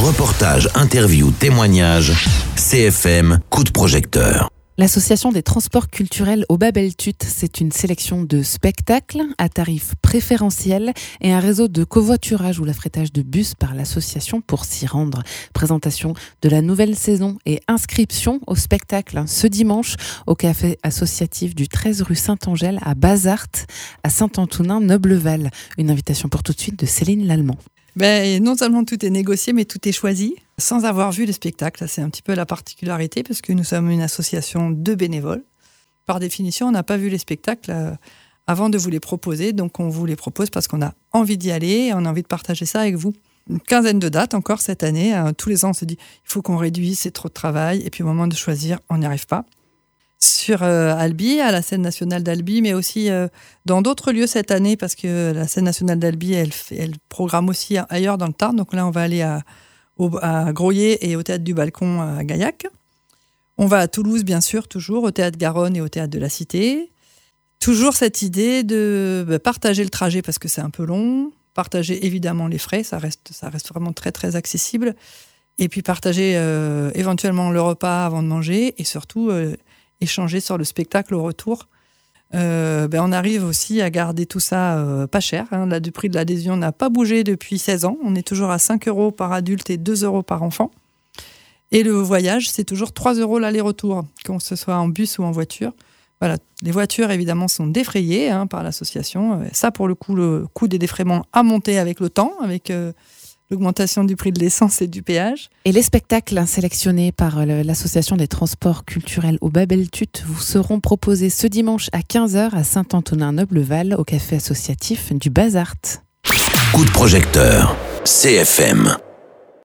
Reportages, interviews, témoignages, CFM, coup de projecteur. L'Association des transports culturels au Babeltut, c'est une sélection de spectacles à tarifs préférentiels et un réseau de covoiturage ou l'affrétage de bus par l'association pour s'y rendre. Présentation de la nouvelle saison et inscription au spectacle ce dimanche au café associatif du 13 rue Saint-Angèle à Bazart, à Saint-Antonin-Neubleval. Une invitation pour tout de suite de Céline Lallemand. Non seulement tout est négocié, mais tout est choisi sans avoir vu les spectacles. C'est un petit peu la particularité parce que nous sommes une association de bénévoles. Par définition, on n'a pas vu les spectacles avant de vous les proposer. Donc, on vous les propose parce qu'on a envie d'y aller et on a envie de partager ça avec vous. Une quinzaine de dates encore cette année. Tous les ans, on se dit il faut qu'on réduise, c'est trop de travail. Et puis, au moment de choisir, on n'y arrive pas. Sur Albi, à la scène nationale d'Albi, mais aussi dans d'autres lieux cette année, parce que la scène nationale d'Albi, elle programme aussi ailleurs dans le Tarn. Donc là, on va aller à Groyer et au Théâtre du Balcon à Gaillac. On va à Toulouse, bien sûr, toujours, au Théâtre Garonne et au Théâtre de la Cité. Toujours cette idée de partager le trajet, parce que c'est un peu long. Partager évidemment les frais, ça reste vraiment très, très accessible. Et puis partager éventuellement le repas avant de manger et surtout échanger sur le spectacle au retour. On arrive aussi à garder tout ça pas cher. Là, le prix de l'adhésion n'a pas bougé depuis 16 ans. On est toujours à 5 € par adulte et 2 € par enfant. Et le voyage, c'est toujours 3 € l'aller-retour, que ce soit en bus ou en voiture. Voilà. Les voitures, évidemment, sont défrayées par l'association. Ça, pour le coût des défraiements a monté avec le temps, avec l'augmentation du prix de l'essence et du péage. Et les spectacles sélectionnés par l'Association des transports culturels au Babeltut vous seront proposés ce dimanche à 15h à Saint-Antonin-Neubleval au café associatif du Bazart. Coup de projecteur, CFM.